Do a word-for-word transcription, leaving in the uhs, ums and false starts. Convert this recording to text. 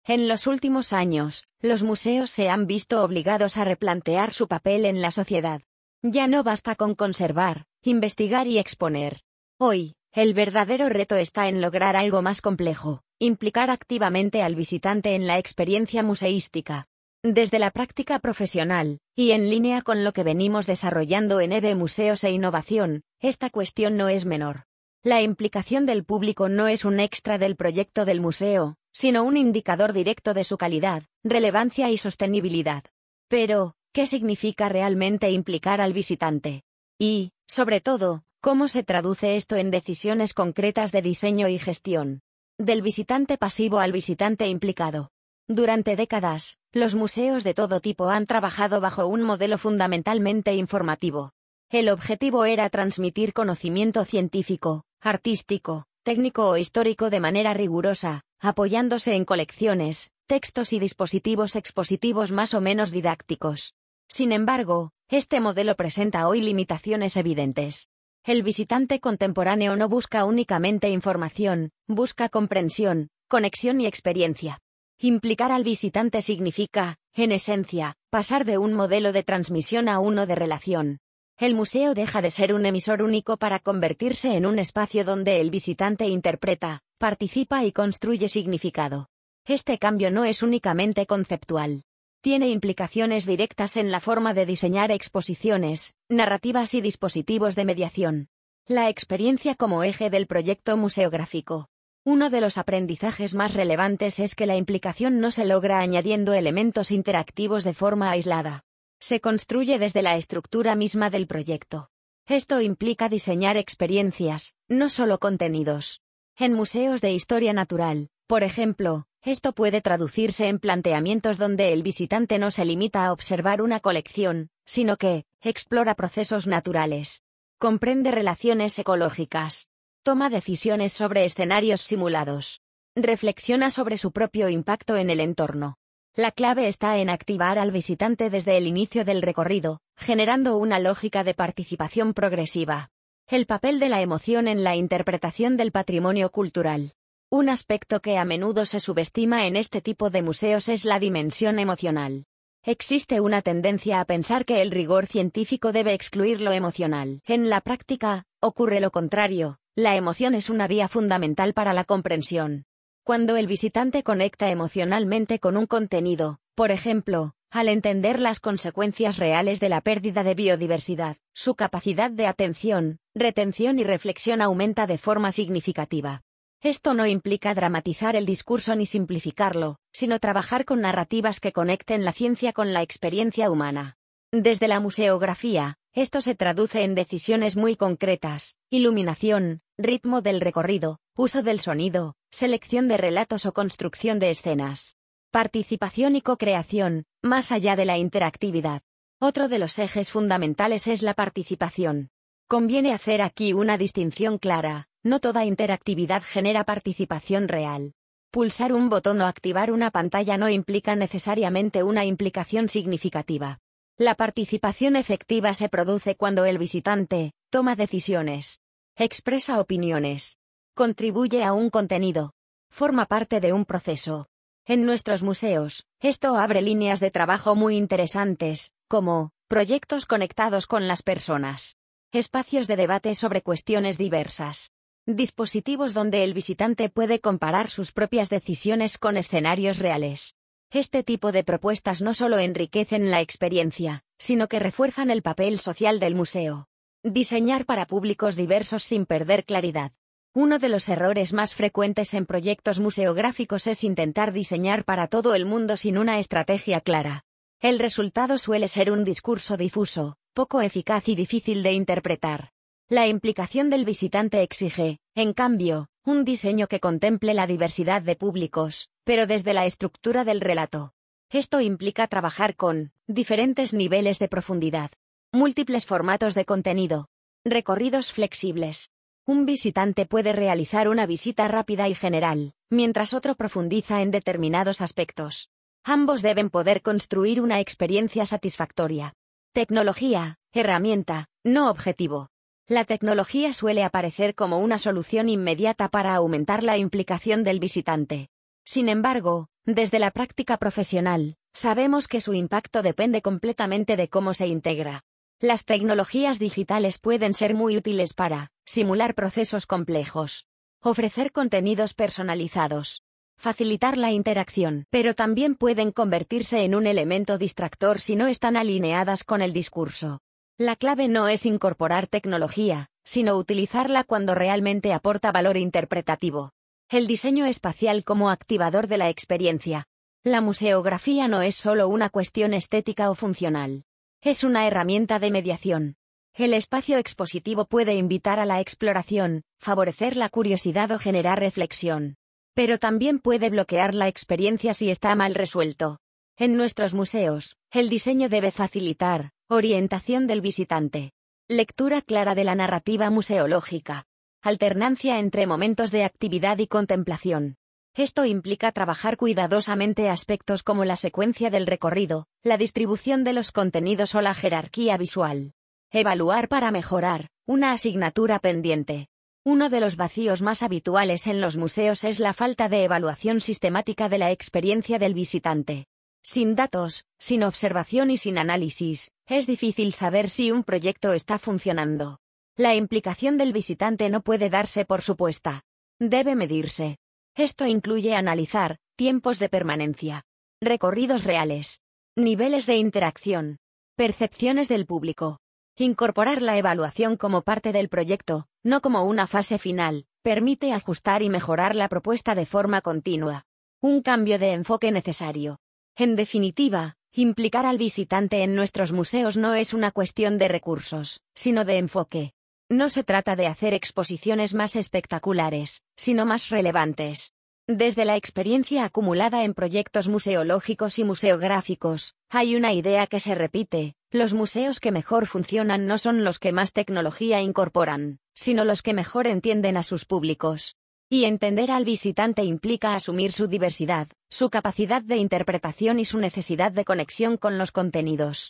En los últimos años, los museos se han visto obligados a replantear su papel en la sociedad. Ya no basta con conservar, investigar y exponer. Hoy, el verdadero reto está en lograr algo más complejo: implicar activamente al visitante en la experiencia museística. Desde la práctica profesional, y en línea con lo que venimos desarrollando en E B Museos e Innovación, esta cuestión no es menor. La implicación del público no es un extra del proyecto del museo, sino un indicador directo de su calidad, relevancia y sostenibilidad. Pero, ¿qué significa realmente implicar al visitante? Y, sobre todo, ¿cómo se traduce esto en decisiones concretas de diseño y gestión? Del visitante pasivo al visitante implicado. Durante décadas, los museos de todo tipo han trabajado bajo un modelo fundamentalmente informativo. El objetivo era transmitir conocimiento científico, artístico, técnico o histórico de manera rigurosa, apoyándose en colecciones, textos y dispositivos expositivos más o menos didácticos. Sin embargo, este modelo presenta hoy limitaciones evidentes. El visitante contemporáneo no busca únicamente información, busca comprensión, conexión y experiencia. Implicar al visitante significa, en esencia, pasar de un modelo de transmisión a uno de relación. El museo deja de ser un emisor único para convertirse en un espacio donde el visitante interpreta, participa y construye significado. Este cambio no es únicamente conceptual. Tiene implicaciones directas en la forma de diseñar exposiciones, narrativas y dispositivos de mediación. La experiencia como eje del proyecto museográfico. Uno de los aprendizajes más relevantes es que la implicación no se logra añadiendo elementos interactivos de forma aislada. Se construye desde la estructura misma del proyecto. Esto implica diseñar experiencias, no solo contenidos. En museos de historia natural, por ejemplo, esto puede traducirse en planteamientos donde el visitante no se limita a observar una colección, sino que explora procesos naturales. Comprende relaciones ecológicas. Toma decisiones sobre escenarios simulados. Reflexiona sobre su propio impacto en el entorno. La clave está en activar al visitante desde el inicio del recorrido, generando una lógica de participación progresiva. El papel de la emoción en la interpretación del patrimonio cultural. Un aspecto que a menudo se subestima en este tipo de museos es la dimensión emocional. Existe una tendencia a pensar que el rigor científico debe excluir lo emocional. En la práctica, ocurre lo contrario. La emoción es una vía fundamental para la comprensión. Cuando el visitante conecta emocionalmente con un contenido, por ejemplo, al entender las consecuencias reales de la pérdida de biodiversidad, su capacidad de atención, retención y reflexión aumenta de forma significativa. Esto no implica dramatizar el discurso ni simplificarlo, sino trabajar con narrativas que conecten la ciencia con la experiencia humana. Desde la museografía, esto se traduce en decisiones muy concretas: iluminación, ritmo del recorrido, uso del sonido, selección de relatos o construcción de escenas. Participación y co-creación, más allá de la interactividad. Otro de los ejes fundamentales es la participación. Conviene hacer aquí una distinción clara: no toda interactividad genera participación real. Pulsar un botón o activar una pantalla no implica necesariamente una implicación significativa. La participación efectiva se produce cuando el visitante toma decisiones, expresa opiniones, contribuye a un contenido, forma parte de un proceso. En nuestros museos, esto abre líneas de trabajo muy interesantes, como proyectos conectados con las personas, espacios de debate sobre cuestiones diversas, dispositivos donde el visitante puede comparar sus propias decisiones con escenarios reales. Este tipo de propuestas no solo enriquecen la experiencia, sino que refuerzan el papel social del museo. Diseñar para públicos diversos sin perder claridad. Uno de los errores más frecuentes en proyectos museográficos es intentar diseñar para todo el mundo sin una estrategia clara. El resultado suele ser un discurso difuso, poco eficaz y difícil de interpretar. La implicación del visitante exige, en cambio, un diseño que contemple la diversidad de públicos, pero desde la estructura del relato. Esto implica trabajar con diferentes niveles de profundidad, múltiples formatos de contenido, recorridos flexibles. Un visitante puede realizar una visita rápida y general, mientras otro profundiza en determinados aspectos. Ambos deben poder construir una experiencia satisfactoria. Tecnología, herramienta, no objetivo. La tecnología suele aparecer como una solución inmediata para aumentar la implicación del visitante. Sin embargo, Desde la práctica profesional, sabemos que su impacto depende completamente de cómo se integra. Las tecnologías digitales pueden ser muy útiles para simular procesos complejos, ofrecer contenidos personalizados, facilitar la interacción, pero también pueden convertirse en un elemento distractor si no están alineadas con el discurso. La clave no es incorporar tecnología, sino utilizarla cuando realmente aporta valor interpretativo. El diseño espacial como activador de la experiencia. La museografía no es solo una cuestión estética o funcional. Es una herramienta de mediación. El espacio expositivo puede invitar a la exploración, favorecer la curiosidad o generar reflexión. Pero también puede bloquear la experiencia si está mal resuelto. En nuestros museos, el diseño debe facilitar orientación del visitante, lectura clara de la narrativa museológica, alternancia entre momentos de actividad y contemplación. Esto implica trabajar cuidadosamente aspectos como la secuencia del recorrido, la distribución de los contenidos o la jerarquía visual. Evaluar para mejorar, una asignatura pendiente. Uno de los vacíos más habituales en los museos es la falta de evaluación sistemática de la experiencia del visitante. Sin datos, sin observación y sin análisis, es difícil saber si un proyecto está funcionando. La implicación del visitante no puede darse por supuesta. Debe medirse. Esto incluye analizar tiempos de permanencia, recorridos reales, niveles de interacción, percepciones del público. Incorporar la evaluación como parte del proyecto, no como una fase final, permite ajustar y mejorar la propuesta de forma continua. Un cambio de enfoque necesario. En definitiva, implicar al visitante en nuestros museos no es una cuestión de recursos, sino de enfoque. No se trata de hacer exposiciones más espectaculares, sino más relevantes. Desde la experiencia acumulada en proyectos museológicos y museográficos, hay una idea que se repite: los museos que mejor funcionan no son los que más tecnología incorporan, sino los que mejor entienden a sus públicos. Y entender al visitante implica asumir su diversidad, su capacidad de interpretación y su necesidad de conexión con los contenidos.